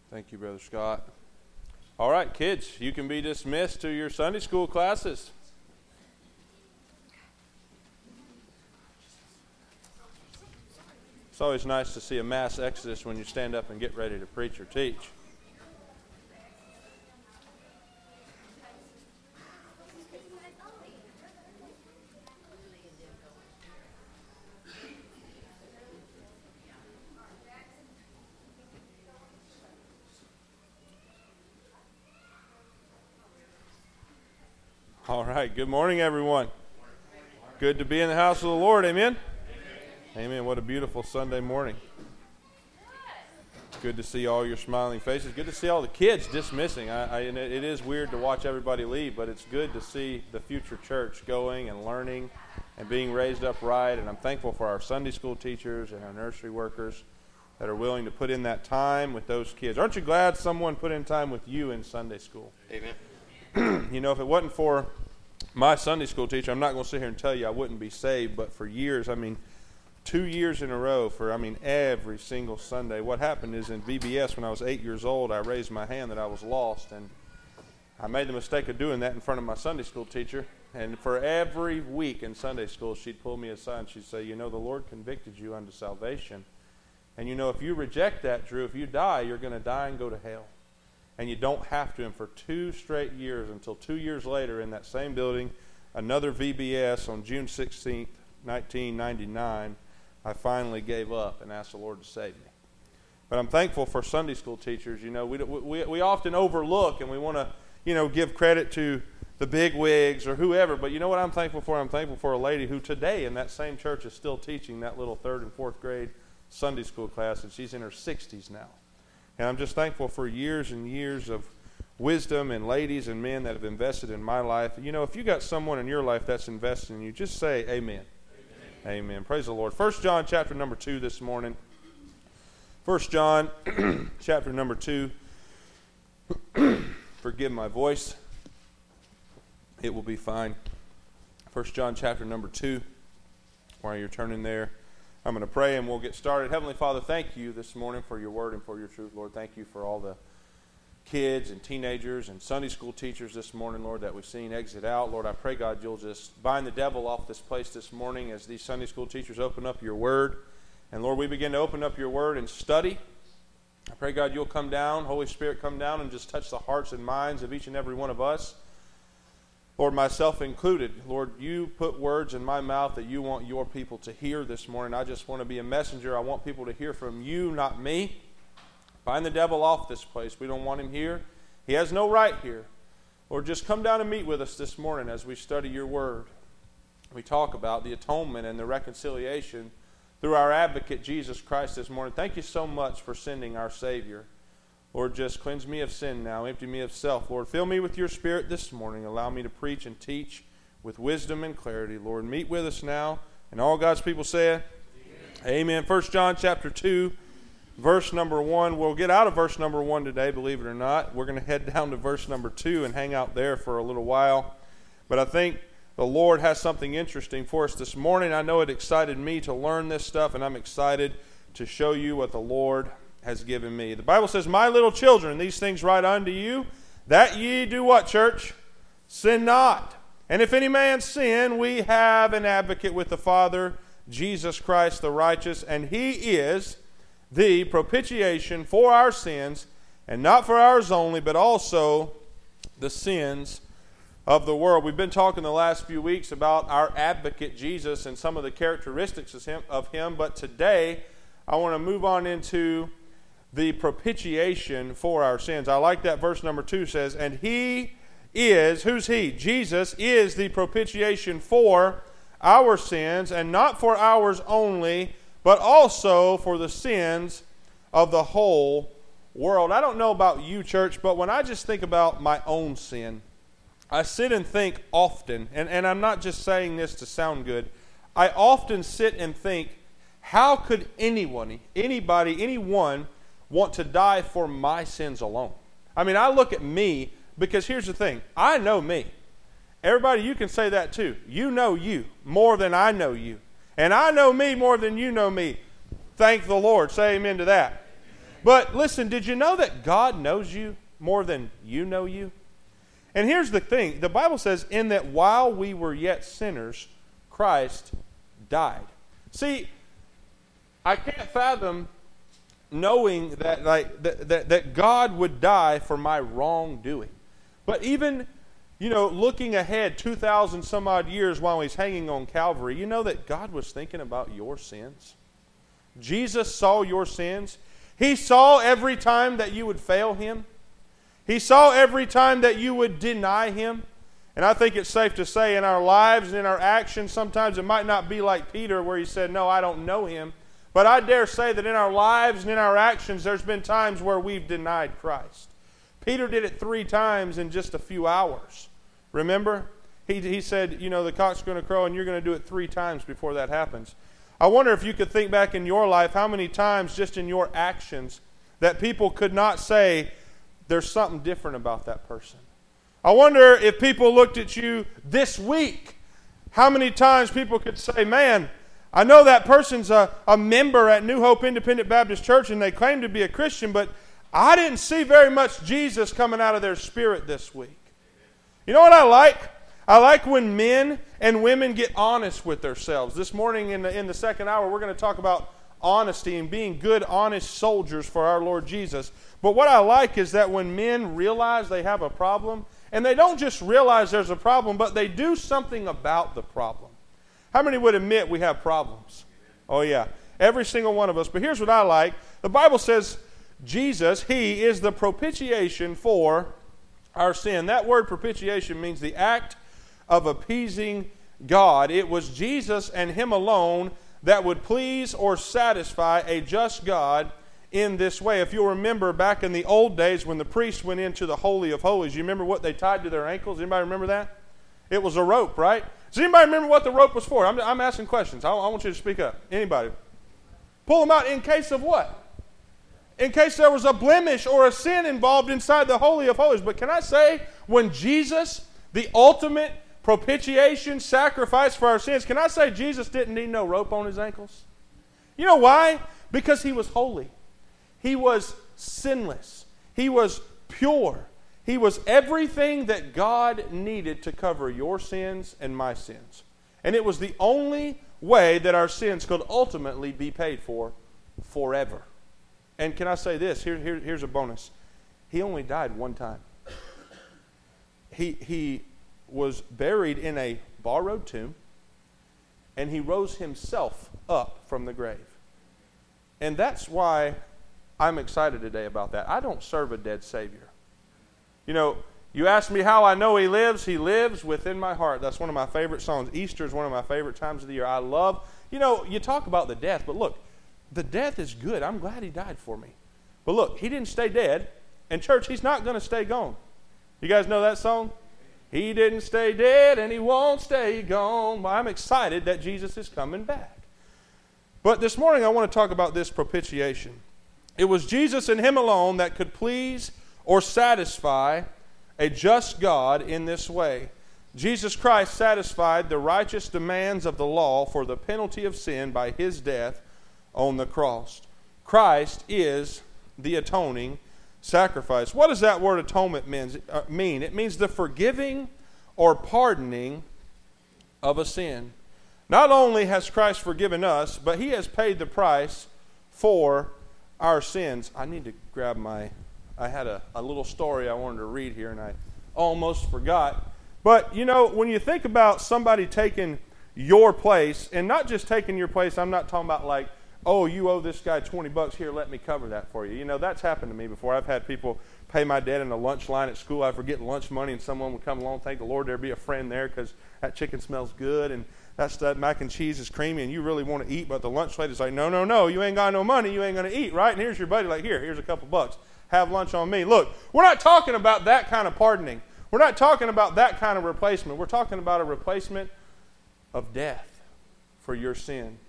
Thank you, Brother Scott. All right, kids, you can be dismissed to your Sunday school classes. It's always nice to see a mass exodus when you stand up and get ready to preach or teach. All right, good morning, everyone. Good to be in the house of the Lord, amen? Amen. What a beautiful Sunday morning. Good to see all your smiling faces. Good to see all the kids dismissing. And it is weird to watch everybody leave, but it's good to see the future church going and learning and being raised up right. And I'm thankful for our Sunday school teachers and our nursery workers that are willing to put in that time with those kids. Aren't you glad someone put in time with you in Sunday school? Amen. You know, if it wasn't for my Sunday school teacher, I'm not going to sit here and tell you I wouldn't be saved, but for years, 2 years in a row every single Sunday. What happened is in VBS when I was 8 years old, I raised my hand that I was lost, and I made the mistake of doing that in front of my Sunday school teacher. And for every week in Sunday school, she'd pull me aside and she'd say, you know, the Lord convicted you unto salvation. And you know, if you reject that, Drew, if you die, you're going to die and go to hell. And you don't have to. And for 2 straight years, until 2 years later in that same building, another VBS on June 16th, 1999, I finally gave up and asked the Lord to save me. But I'm thankful for Sunday school teachers. You know, we often overlook and we want to, you know, give credit to the big wigs or whoever. But you know what I'm thankful for? I'm thankful for a lady who today in that same church is still teaching that little 3rd and 4th grade Sunday school class, and she's in her 60s now. And I'm just thankful for years and years of wisdom and ladies and men that have invested in my life. You know, if you got someone in your life that's invested in you, just say amen. Amen. Praise the Lord. 1 John chapter number 2 this morning. 1 John chapter number 2. Forgive my voice. It will be fine. 1 John chapter number 2. While you're turning there, I'm going to pray and we'll get started. Heavenly Father, thank you this morning for your word and for your truth, Lord. Thank you for all the kids and teenagers and Sunday school teachers this morning, Lord, that we've seen exit out. Lord, I pray, God, you'll just bind the devil off this place this morning as these Sunday school teachers open up your word. And, Lord, we begin to open up your word and study. I pray, God, you'll come down, Holy Spirit, come down and just touch the hearts and minds of each and every one of us. Lord, myself included, Lord, you put words in my mouth that you want your people to hear this morning. I just want to be a messenger. I want people to hear from you, not me. Bind the devil off this place. We don't want him here. He has no right here. Lord, just come down and meet with us this morning as we study your word. We talk about the atonement and the reconciliation through our advocate, Jesus Christ, this morning. Thank you so much for sending our Savior. Lord, just cleanse me of sin now. Empty me of self. Lord, fill me with your Spirit this morning. Allow me to preach and teach with wisdom and clarity. Lord, meet with us now. And all God's people say, amen. 1 John chapter 2, verse number 1. We'll get out of verse number 1 today, believe it or not. We're going to head down to verse number 2 and hang out there for a little while. But I think the Lord has something interesting for us this morning. I know it excited me to learn this stuff, and I'm excited to show you what the Lord has given me. The Bible says, my little children, these things write unto you, that ye do what, church? Sin not. And if any man sin, we have an advocate with the Father, Jesus Christ the righteous, and he is the propitiation for our sins, and not for ours only, but also the sins of the world. We've been talking the last few weeks about our advocate, Jesus, and some of the characteristics of him, but today I want to move on into the propitiation for our sins. I like that verse number 2 says, and he is, who's he? Jesus is the propitiation for our sins, and not for ours only, but also for the sins of the whole world. I don't know about you, church, but when I just think about my own sin, I sit and think often, and I'm not just saying this to sound good, I often sit and think, how could anyone want to die for my sins alone? I mean, I look at me, because here's the thing. I know me. Everybody, you can say that too. You know you more than I know you. And I know me more than you know me. Thank the Lord. Say amen to that. But listen, did you know that God knows you more than you know you? And here's the thing. The Bible says, in that while we were yet sinners, Christ died. See, I can't fathom knowing that that God would die for my wrongdoing. But even, looking ahead 2,000 some odd years while he's hanging on Calvary, you know that God was thinking about your sins. Jesus saw your sins. He saw every time that you would fail him. He saw every time that you would deny him. And I think it's safe to say in our lives and in our actions, sometimes it might not be like Peter where he said, no, I don't know him. But I dare say that in our lives and in our actions, there's been times where we've denied Christ. Peter did it 3 times in just a few hours. Remember? He said, the cock's going to crow and you're going to do it 3 times before that happens. I wonder if you could think back in your life how many times just in your actions that people could not say there's something different about that person. I wonder if people looked at you this week, how many times people could say, man, I know that person's a member at New Hope Independent Baptist Church and they claim to be a Christian, but I didn't see very much Jesus coming out of their spirit this week. You know what I like? I like when men and women get honest with themselves. This morning in the second hour, we're going to talk about honesty and being good, honest soldiers for our Lord Jesus. But what I like is that when men realize they have a problem, and they don't just realize there's a problem, but they do something about the problem. How many would admit we have problems? Oh yeah, every single one of us. But here's what I like. The Bible says Jesus, he is the propitiation for our sin. That word propitiation means the act of appeasing God. It was Jesus and him alone that would please or satisfy a just God in this way. If you'll remember back in the old days when the priests went into the Holy of Holies, you remember what they tied to their ankles? Anybody remember that? It was a rope, right? Does anybody remember what the rope was for? I'm asking questions. I want you to speak up. Anybody? Pull them out in case of what? In case there was a blemish or a sin involved inside the Holy of Holies. But can I say, when Jesus, the ultimate propitiation sacrifice for our sins, can I say Jesus didn't need no rope on his ankles? You know why? Because he was holy. He was sinless. He was pure. He was everything that God needed to cover your sins and my sins. And it was the only way that our sins could ultimately be paid for forever. And can I say this? Here's a bonus. He only died one time. He was buried in a borrowed tomb, and he rose himself up from the grave. And that's why I'm excited today about that. I don't serve a dead Savior. You ask me how I know he lives within my heart. That's one of my favorite songs. Easter is one of my favorite times of the year. I love, you talk about the death, but look, the death is good. I'm glad he died for me. But look, he didn't stay dead. And church, he's not going to stay gone. You guys know that song? He didn't stay dead and he won't stay gone. Well, I'm excited that Jesus is coming back. But this morning I want to talk about this propitiation. It was Jesus and him alone that could please or satisfy a just God in this way. Jesus Christ satisfied the righteous demands of the law for the penalty of sin by his death on the cross. Christ is the atoning sacrifice. What does that word atonement mean? It means the forgiving or pardoning of a sin. Not only has Christ forgiven us, but he has paid the price for our sins. I need to grab I had a little story I wanted to read here, and I almost forgot. But, when you think about somebody taking your place, and not just taking your place, I'm not talking about like, oh, you owe this guy $20 here, let me cover that for you. That's happened to me before. I've had people pay my debt in a lunch line at school. I forget lunch money, and someone would come along, thank the Lord there'd be a friend there because that chicken smells good, and that mac and cheese is creamy, and you really want to eat, but the lunch lady's like, no, you ain't got no money, you ain't going to eat, right? And here's your buddy, like, here's a couple bucks. Have lunch on me. Look, we're not talking about that kind of pardoning. We're not talking about that kind of replacement. We're talking about a replacement of death for your sin.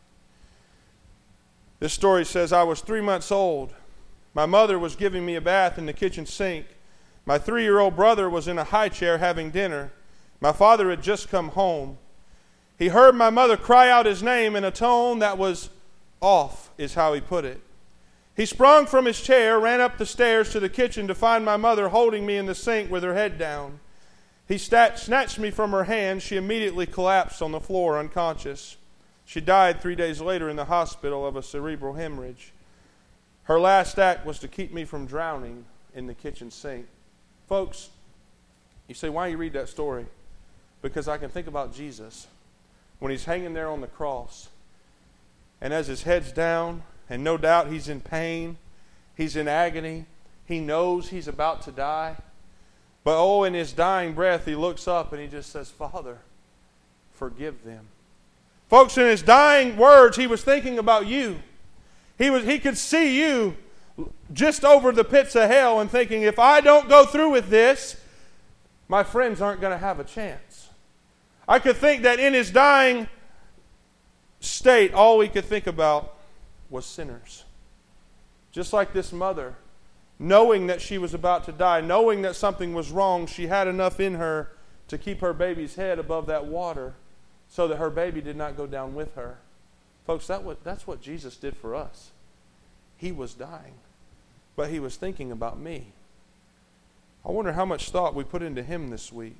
This story says, I was 3 months old. My mother was giving me a bath in the kitchen sink. My 3-year-old brother was in a high chair having dinner. My father had just come home. He heard my mother cry out his name in a tone that was off, is how he put it. He sprung from his chair, ran up the stairs to the kitchen to find my mother holding me in the sink with her head down. He snatched me from her hand. She immediately collapsed on the floor, unconscious. She died 3 days later in the hospital of a cerebral hemorrhage. Her last act was to keep me from drowning in the kitchen sink. Folks, you say, why you read that story? Because I can think about Jesus when he's hanging there on the cross. And as his head's down, and no doubt he's in pain, he's in agony, he knows he's about to die. But in his dying breath, he looks up and he just says, Father, forgive them. Folks, in his dying words, he was thinking about you. He could see you just over the pits of hell and thinking, if I don't go through with this, my friends aren't going to have a chance. I could think that in his dying state, all he could think about was sinners. Just like this mother, knowing that she was about to die, knowing that something was wrong, she had enough in her to keep her baby's head above that water so that her baby did not go down with her. Folks, that's what Jesus did for us. He was dying, but he was thinking about me. I wonder how much thought we put into him this week.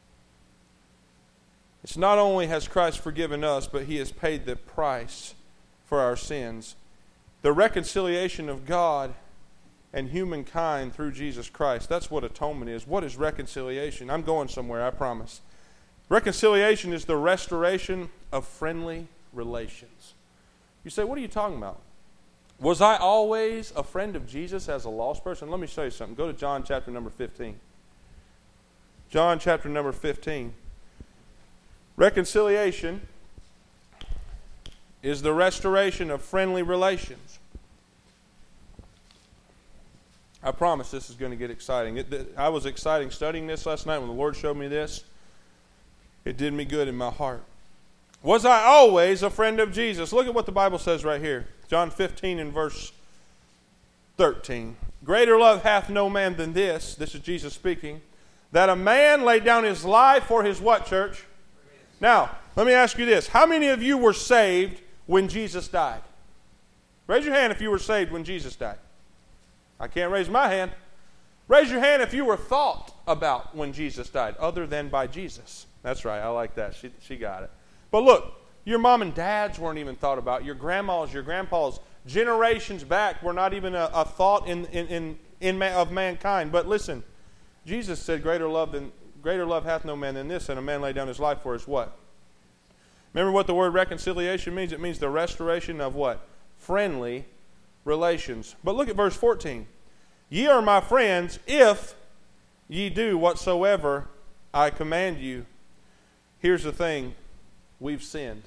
It's not only has Christ forgiven us, but he has paid the price for our sins. The reconciliation of God and humankind through Jesus Christ. That's what atonement is. What is reconciliation? I'm going somewhere, I promise. Reconciliation is the restoration of friendly relations. You say, what are you talking about? Was I always a friend of Jesus as a lost person? Let me show you something. Go to John chapter number 15. John chapter number 15. Reconciliation is the restoration of friendly relations. I promise this is going to get exciting. I was excited studying this last night when the Lord showed me this. It did me good in my heart. Was I always a friend of Jesus? Look at what the Bible says right here. John 15 and verse 13. Greater love hath no man than this is Jesus speaking, that a man lay down his life for his what, church? Now, let me ask you this. How many of you were saved when Jesus died? Raise your hand if you were saved when Jesus died. I can't raise my hand. Raise your hand if you were thought about when Jesus died, other than by Jesus. That's right, I like that. She got it. But look, your mom and dads weren't even thought about. Your grandmas, your grandpas, generations back were not even a thought of mankind. But listen, Jesus said, greater love hath no man than this, and a man lay down his life for his what? Remember what the word reconciliation means? It means the restoration of what? Friendly relations. But look at verse 14. Ye are my friends if ye do whatsoever I command you. Here's the thing. We've sinned.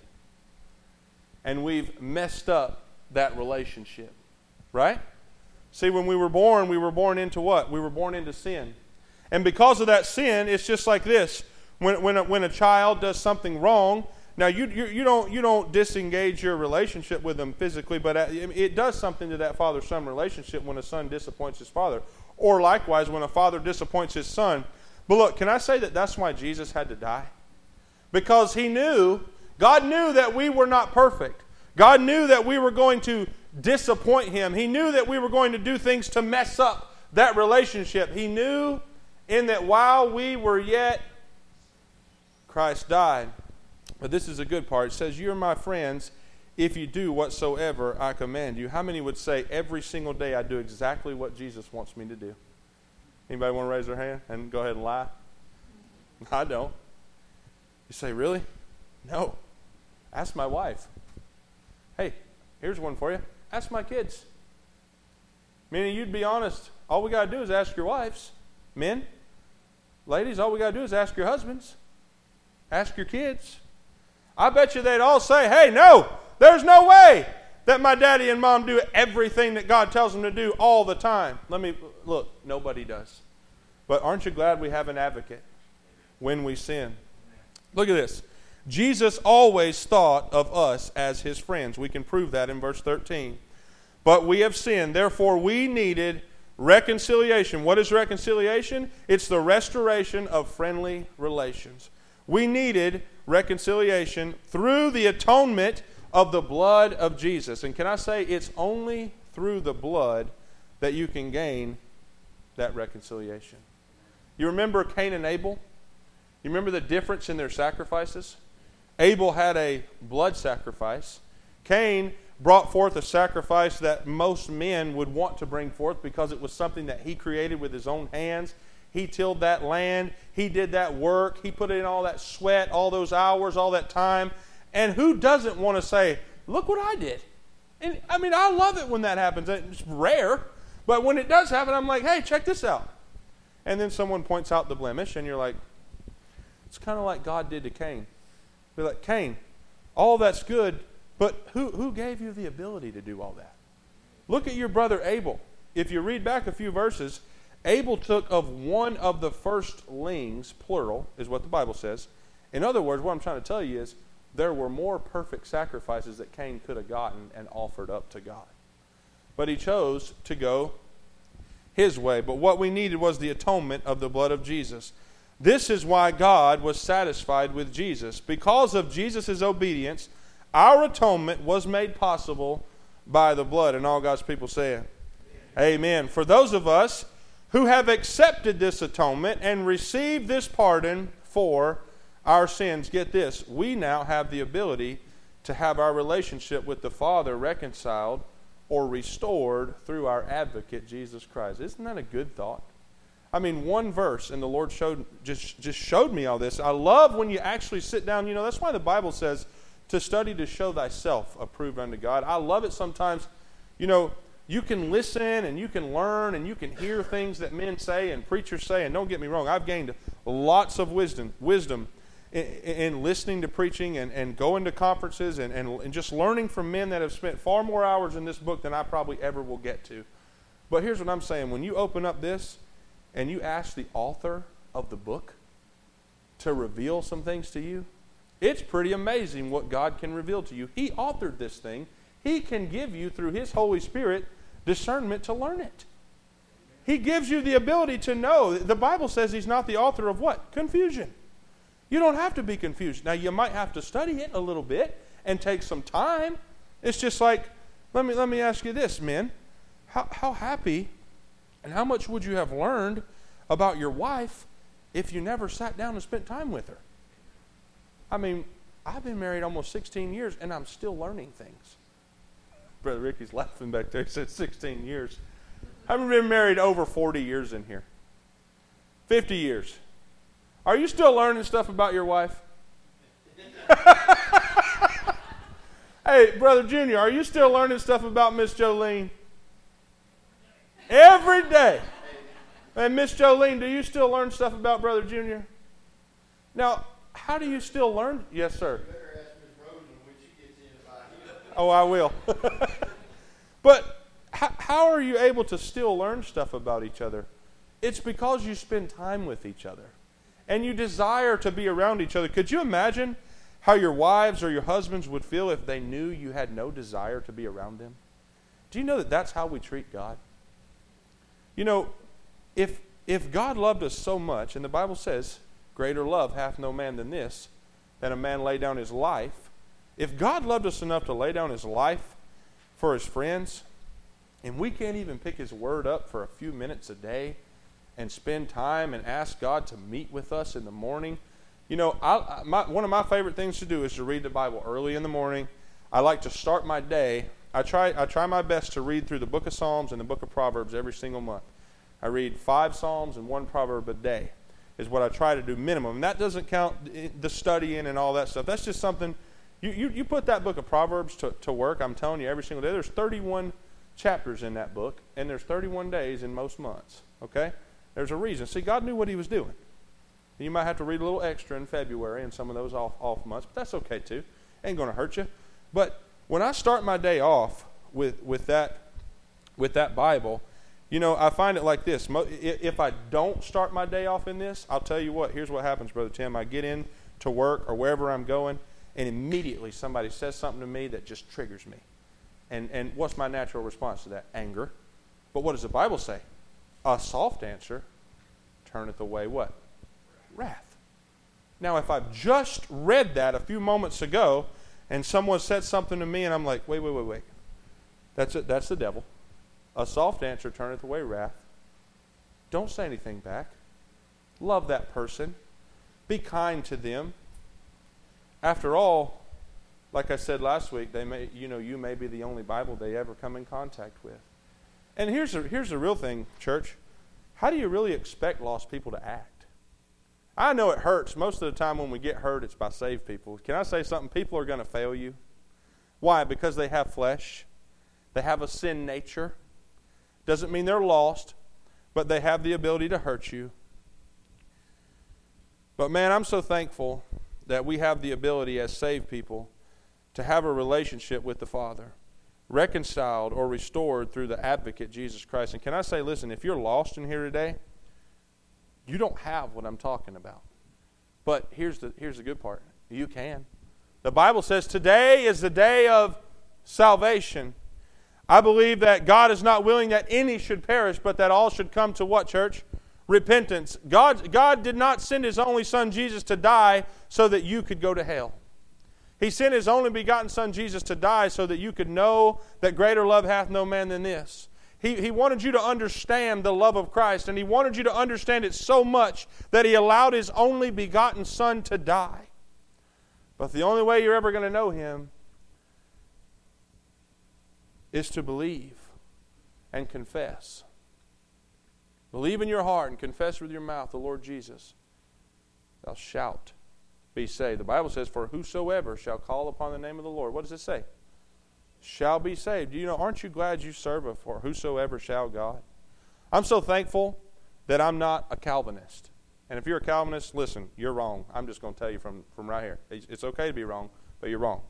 And we've messed up that relationship. Right? See, when we were born into what? We were born into sin. And because of that sin, it's just like this. When a child does something wrong, now you don't disengage your relationship with them physically, but it does something to that father-son relationship when a son disappoints his father. Or likewise, when a father disappoints his son. But look, can I say that that's why Jesus had to die? Because God knew that we were not perfect. God knew that we were going to disappoint him. He knew that we were going to do things to mess up that relationship. He knew in that while we were yet, Christ died. But this is a good part. It says, you're my friends if you do whatsoever I command you. How many would say every single day I do exactly what Jesus wants me to do? Anybody want to raise their hand and go ahead and lie? I don't. You say, really? No. Ask my wife. Hey, here's one for you. Ask my kids. Meaning you'd be honest. All we got to do is ask your wives. Men, ladies, all we got to do is ask your husbands. Ask your kids. I bet you they'd all say, hey, no, there's no way that my daddy and mom do everything that God tells them to do all the time. Look, nobody does. But aren't you glad we have an advocate when we sin? Look at this. Jesus always thought of us as his friends. We can prove that in verse 13. But we have sinned, therefore we needed reconciliation. What is reconciliation? It's the restoration of friendly relations. We needed reconciliation through the atonement of the blood of Jesus. And can I say, it's only through the blood that you can gain that reconciliation. You remember Cain and Abel? You remember the difference in their sacrifices? Abel had a blood sacrifice. Cain brought forth a sacrifice that most men would want to bring forth because it was something that he created with his own hands. He tilled that land. He did that work. He put in all that sweat, all those hours, all that time. And who doesn't want to say, look what I did? And I mean, I love it when that happens. It's rare. But when it does happen, I'm like, hey, check this out. And then someone points out the blemish, and you're like, it's kind of like God did to Cain. Be like, Cain, all that's good, but who gave you the ability to do all that? Look at your brother Abel. If you read back a few verses, Abel took of one of the firstlings, plural, is what the Bible says. In other words, what I'm trying to tell you is there were more perfect sacrifices that Cain could have gotten and offered up to God. But he chose to go his way. But what we needed was the atonement of the blood of Jesus. This is why God was satisfied with Jesus. Because of Jesus' obedience, our atonement was made possible by the blood. And all God's people say it. Amen. For those of us who have accepted this atonement and received this pardon for our sins, get this, we now have the ability to have our relationship with the Father reconciled or restored through our advocate, Jesus Christ. Isn't that a good thought? I mean, one verse, and the Lord just showed me all this. I love when you actually sit down. You know, that's why the Bible says to study to show thyself approved unto God. I love it sometimes. You know, you can listen and you can learn and you can hear things that men say and preachers say. And don't get me wrong, I've gained lots of wisdom in listening to preaching and going to conferences and just learning from men that have spent far more hours in this book than I probably ever will get to. But here's what I'm saying. When you open up this and you ask the author of the book to reveal some things to you, it's pretty amazing what God can reveal to you. He authored this thing. He can give you, through His Holy Spirit, discernment to learn it. He gives you the ability to know. The Bible says He's not the author of what? Confusion. You don't have to be confused. Now, you might have to study it a little bit and take some time. It's just like, let me ask you this, men. How happy and how much would you have learned about your wife if you never sat down and spent time with her? I mean, I've been married almost 16 years, and I'm still learning things. Brother Ricky's laughing back there. He said 16 years. I've been married over 40 years in here. 50 years. Are you still learning stuff about your wife? Hey, Brother Junior, are you still learning stuff about Miss Jolene? Every day. And Miss Jolene, do you still learn stuff about Brother Junior? Now, how do you still learn? Yes, sir. You better ask Miss Rosen when she gets in about him. Oh, I will. But how are you able to still learn stuff about each other? It's because you spend time with each other. And you desire to be around each other. Could you imagine how your wives or your husbands would feel if they knew you had no desire to be around them? Do you know that that's how we treat God? You know, if God loved us so much, and the Bible says, greater love hath no man than this, that a man lay down his life. If God loved us enough to lay down His life for His friends, and we can't even pick His word up for a few minutes a day and spend time and ask God to meet with us in the morning. You know, one of my favorite things to do is to read the Bible early in the morning. I like to start my day. I try my best to read through the book of Psalms and the book of Proverbs every single month. I read 5 Psalms and 1 Proverb a day is what I try to do minimum. And that doesn't count the studying and all that stuff. That's just something, you put that book of Proverbs to work, I'm telling you, every single day. There's 31 chapters in that book, and there's 31 days in most months, okay? There's a reason. See, God knew what He was doing. You might have to read a little extra in February and some of those off months, but that's okay too. Ain't going to hurt you. But when I start my day off with that Bible, you know, I find it like this. If I don't start my day off in this, I'll tell you what, here's what happens, Brother Tim. I get in to work or wherever I'm going, and immediately somebody says something to me that just triggers me. And what's my natural response to that? Anger. But what does the Bible say? A soft answer turneth away what? Wrath. Now, if I've just read that a few moments ago, and someone said something to me, and I'm like, wait. That's the devil. A soft answer turneth away wrath. Don't say anything back. Love that person. Be kind to them. After all, like I said last week, you may be the only Bible they ever come in contact with. And here's the real thing, church. How do you really expect lost people to act? I know it hurts. Most of the time when we get hurt, it's by saved people. Can I say something? People are going to fail you. Why? Because they have flesh. They have a sin nature. Doesn't mean they're lost, but they have the ability to hurt you. But man, I'm so thankful that we have the ability as saved people to have a relationship with the Father, reconciled or restored through the advocate, Jesus Christ. And can I say, listen, if you're lost in here today, you don't have what I'm talking about. But here's the good part. You can. The Bible says today is the day of salvation. I believe that God is not willing that any should perish, but that all should come to what, church? Repentance. God did not send His only Son Jesus to die so that you could go to hell. He sent His only begotten Son Jesus to die so that you could know that greater love hath no man than this. He wanted you to understand the love of Christ, and He wanted you to understand it so much that He allowed His only begotten Son to die. But the only way you're ever going to know Him is to believe and confess. Believe in your heart and confess with your mouth the Lord Jesus. Thou shalt be saved. The Bible says, for whosoever shall call upon the name of the Lord. What does it say? Shall be saved. Aren't you glad you serve a for whosoever shall God? I'm so thankful that I'm not a Calvinist. And if you're a Calvinist, listen, you're wrong. I'm just going to tell you from right here. It's okay to be wrong, but you're wrong.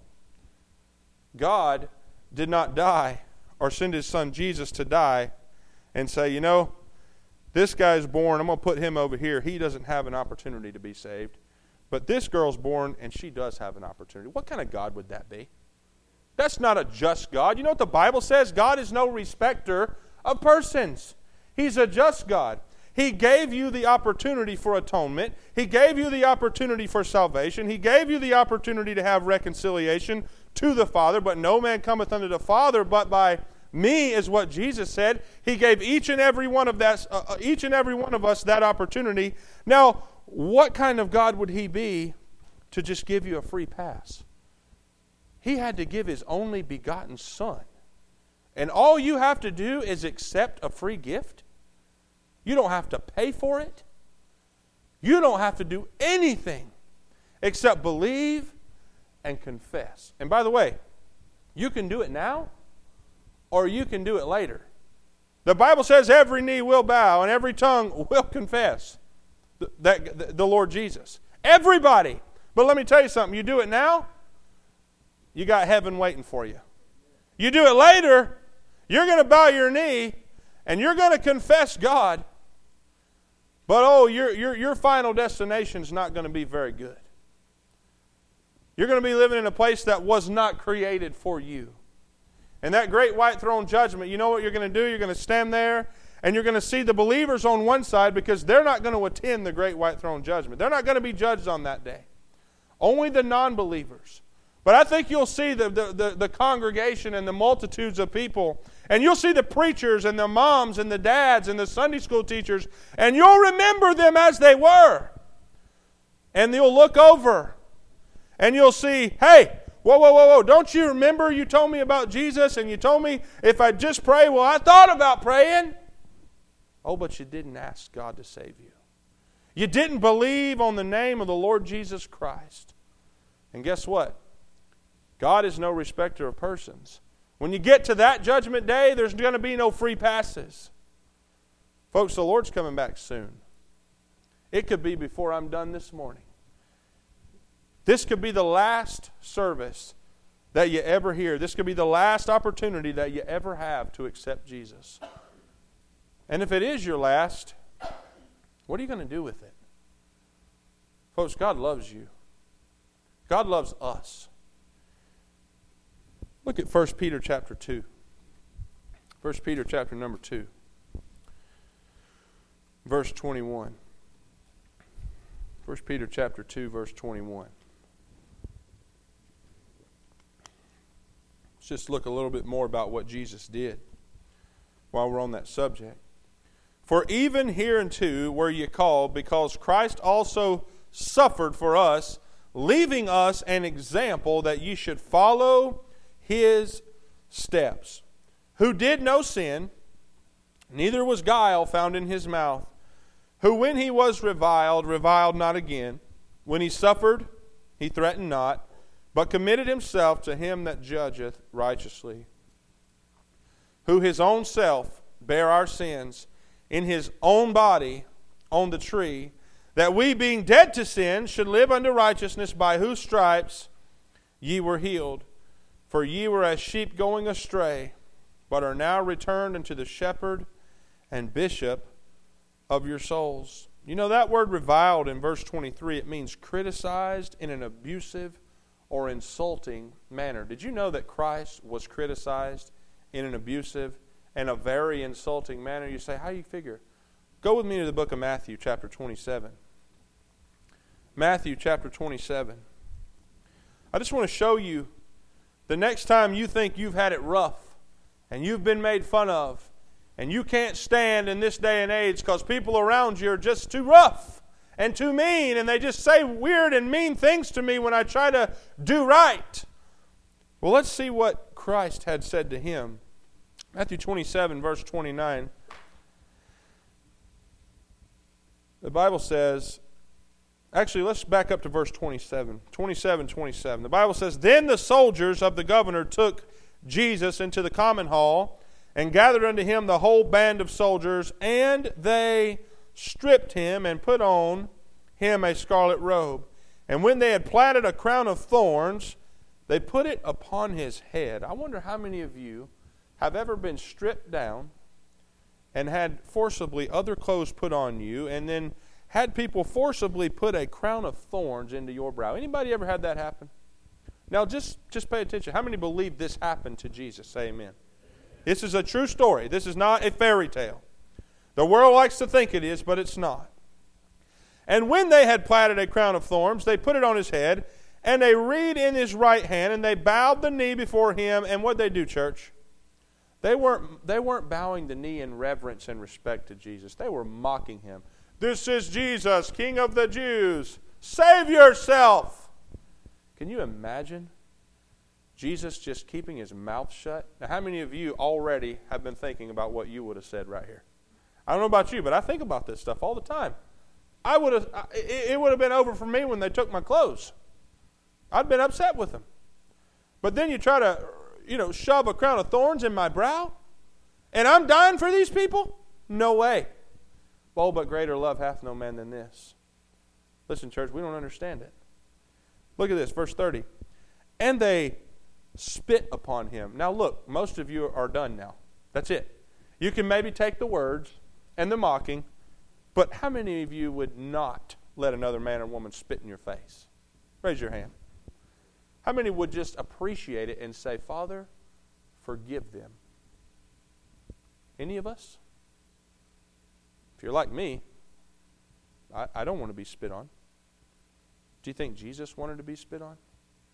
God did not die or send His Son Jesus to die and say, this guy's born, I'm going to put him over here. He doesn't have an opportunity to be saved. But this girl's born and she does have an opportunity. What kind of God would that be? That's not a just God. You know what the Bible says? God is no respecter of persons. He's a just God. He gave you the opportunity for atonement. He gave you the opportunity for salvation. He gave you the opportunity to have reconciliation to the Father. But no man cometh unto the Father but by me, is what Jesus said. He gave each and every one of us that opportunity. Now, what kind of God would He be to just give you a free pass? He had to give His only begotten Son. And all you have to do is accept a free gift. You don't have to pay for it. You don't have to do anything except believe and confess. And by the way, you can do it now or you can do it later. The Bible says every knee will bow and every tongue will confess the Lord Jesus. Everybody. But let me tell you something. You do it now, you got heaven waiting for you. You do it later, you're going to bow your knee and you're going to confess God. But your final destination is not going to be very good. You're going to be living in a place that was not created for you. And that great white throne judgment, you know what you're going to do? You're going to stand there and you're going to see the believers on one side because they're not going to attend the great white throne judgment. They're not going to be judged on that day. Only the non-believers. But I think you'll see the congregation and the multitudes of people. And you'll see the preachers and the moms and the dads and the Sunday school teachers. And you'll remember them as they were. And you'll look over. And you'll see, hey, whoa. Don't you remember you told me about Jesus? And you told me if I just pray, well, I thought about praying. Oh, but you didn't ask God to save you. You didn't believe on the name of the Lord Jesus Christ. And guess what? God is no respecter of persons. When you get to that judgment day, there's going to be no free passes. Folks, the Lord's coming back soon. It could be before I'm done this morning. This could be the last service that you ever hear. This could be the last opportunity that you ever have to accept Jesus. And if it is your last, what are you going to do with it? Folks, God loves you. God loves us. Look at 1 Peter chapter 2. 1 Peter chapter number 2. Verse 21. 1 Peter chapter 2, verse 21. Let's just look a little bit more about what Jesus did. while we're on that subject. For even hereunto were ye called, because Christ also suffered for us, leaving us an example that ye should follow his steps, who did no sin, neither was guile found in his mouth, who when he was reviled, reviled not again. When he suffered, he threatened not, but committed himself to him that judgeth righteously, who his own self bare our sins in his own body on the tree, that we being dead to sin should live unto righteousness, by whose stripes ye were healed. For ye were as sheep going astray, but are now returned unto the shepherd and bishop of your souls. You know that word reviled in verse 23, it means criticized in an abusive or insulting manner. Did you know that Christ was criticized in an abusive and a very insulting manner? You say, how do you figure? Go with me to the book of Matthew chapter 27. Matthew chapter 27. I just want to show you, the next time you think you've had it rough and you've been made fun of and you can't stand in this day and age because people around you are just too rough and too mean and they just say weird and mean things to me when I try to do right. Well, let's see what Christ had said to him. Matthew 27, verse 29. The Bible says, actually, let's back up to verse 27. 27. The Bible says, Then the soldiers of the governor took Jesus into the common hall, and gathered unto him the whole band of soldiers, and they stripped him, and put on him a scarlet robe. And when they had platted a crown of thorns, they put it upon his head. I wonder how many of you have ever been stripped down and had forcibly other clothes put on you, and then had people forcibly put a crown of thorns into your brow. Anybody ever had that happen? Now just pay attention. How many believe this happened to Jesus? Say amen. This is a true story. This is not a fairy tale. The world likes to think it is, but it's not. And when they had platted a crown of thorns, they put it on his head, and a reed in his right hand, and they bowed the knee before him. And what'd they do, church? They weren't bowing the knee in reverence and respect to Jesus. They were mocking him. This is Jesus, King of the Jews. Save yourself. Can you imagine Jesus just keeping his mouth shut? Now, how many of you already have been thinking about what you would have said right here? I don't know about you, but I think about this stuff all the time. It would have been over for me when they took my clothes. I'd been upset with them. But then you try to, shove a crown of thorns in my brow, and I'm dying for these people? No way. Oh, but greater love hath no man than this. Listen, church, we don't understand it. Look at this, verse 30. And they spit upon him. Now look, most of you are done now. That's it. You can maybe take the words and the mocking, but how many of you would not let another man or woman spit in your face? Raise your hand. How many would just appreciate it and say, Father, forgive them? Any of us? If you're like me, I don't want to be spit on. Do you think Jesus wanted to be spit on?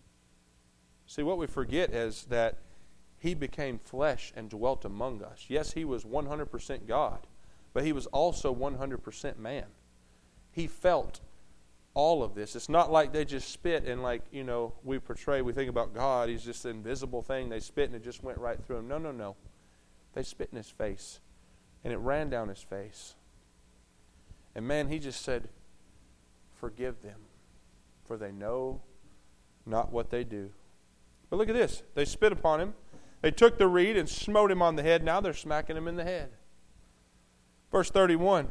See, what we forget is that he became flesh and dwelt among us. Yes, he was 100% God, but he was also 100% man. He felt all of this. It's not like they just spit and we think about God, he's just an invisible thing. They spit and it just went right through him. No. They spit in his face, and it ran down his face. And man, he just said, forgive them, for they know not what they do. But look at this. They spit upon him. They took the reed and smote him on the head. Now they're smacking him in the head. Verse 31.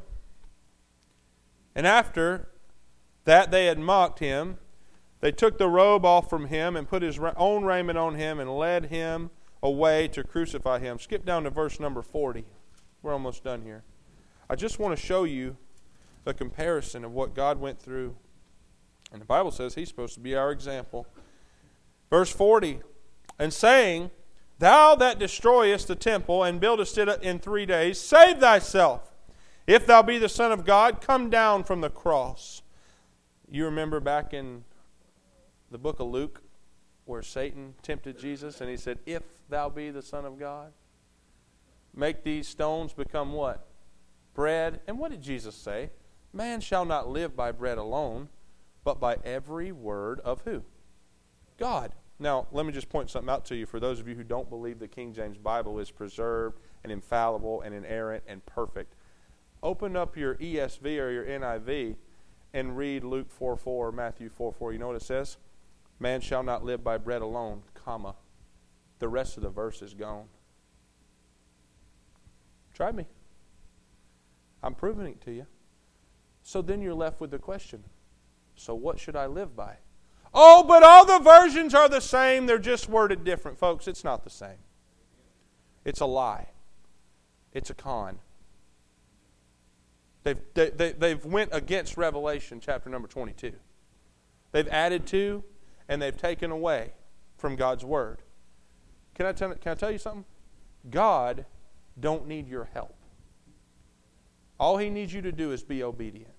And after that they had mocked him, they took the robe off from him and put his own raiment on him and led him away to crucify him. Skip down to verse number 40. We're almost done here. I just want to show you the comparison of what God went through. And the Bible says he's supposed to be our example. Verse 40, and saying, Thou that destroyest the temple and buildest it in 3 days, save thyself. If thou be the Son of God, come down from the cross. You remember back in the book of Luke where Satan tempted Jesus and he said, If thou be the Son of God. make these stones become what? Bread. And what did Jesus say? Man shall not live by bread alone, but by every word of who? God. Now, let me just point something out to you for those of you who don't believe the King James Bible is preserved and infallible and inerrant and perfect. Open up your ESV or your NIV and read Luke 4:4 or Matthew 4:4. You know what it says? Man shall not live by bread alone, comma. The rest of the verse is gone. Try me. I'm proving it to you. So then you're left with the question, so what should I live by? Oh, but all the versions are the same. They're just worded different. Folks, it's not the same. It's a lie. It's a con. They've went against Revelation chapter number 22. They've added to and they've taken away from God's Word. Can I tell you something? God don't need your help. All He needs you to do is be obedient.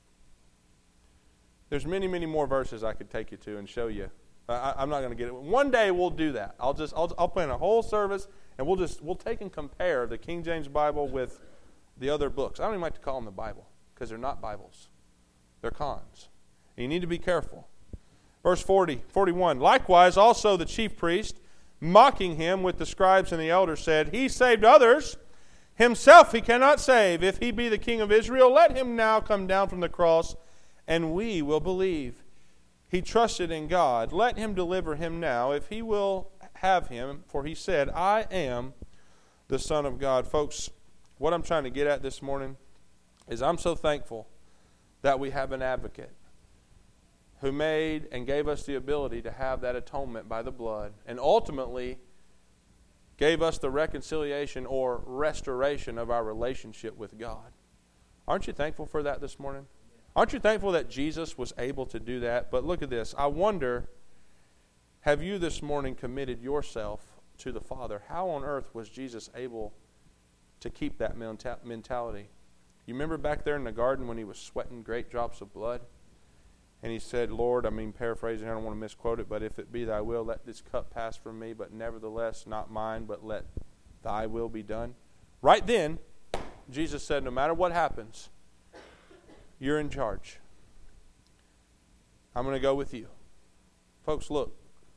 There's many, many more verses I could take you to and show you. I'm not going to get it. One day we'll do that. I'll plan a whole service and we'll take and compare the King James Bible with the other books. I don't even like to call them the Bible because they're not Bibles. They're cons. And you need to be careful. Verse 41. Likewise also the chief priest, mocking him with the scribes and the elders, said, He saved others, himself he cannot save. If he be the King of Israel, let him now come down from the cross, and we will believe. He trusted in God. Let him deliver him now, if he will have him. For he said, I am the Son of God. Folks, what I'm trying to get at this morning is I'm so thankful that we have an advocate who made and gave us the ability to have that atonement by the blood, and ultimately gave us the reconciliation or restoration of our relationship with God. Aren't you thankful for that this morning? Aren't you thankful that Jesus was able to do that? But look at this. I wonder, have you this morning committed yourself to the Father? How on earth was Jesus able to keep that mentality? You remember back there in the garden when he was sweating great drops of blood? And he said, Lord, paraphrasing, I don't want to misquote it, but if it be thy will, let this cup pass from me, but nevertheless, not mine, but let thy will be done. Right then, Jesus said, no matter what happens, you're in charge. I'm going to go with you. Folks, look.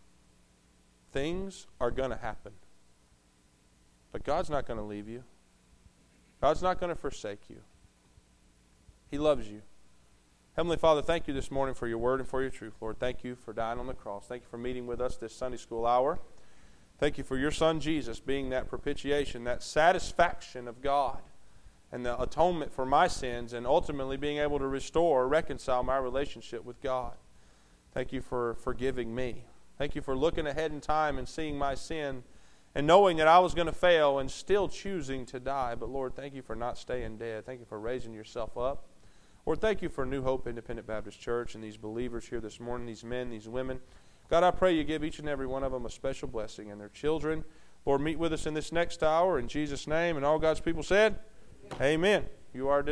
Things are going to happen. But God's not going to leave you. God's not going to forsake you. He loves you. Heavenly Father, thank you this morning for your word and for your truth, Lord. Thank you for dying on the cross. Thank you for meeting with us this Sunday school hour. Thank you for your Son Jesus being that propitiation, that satisfaction of God, and the atonement for my sins, and ultimately being able to restore or reconcile my relationship with God. Thank you for forgiving me. Thank you for looking ahead in time and seeing my sin and knowing that I was going to fail and still choosing to die. But Lord, thank you for not staying dead. Thank you for raising yourself up. Lord, thank you for New Hope Independent Baptist Church and these believers here this morning, these men, these women. God, I pray you give each and every one of them a special blessing and their children. Lord, meet with us in this next hour in Jesus' name. And all God's people said, Amen. You are dismissed.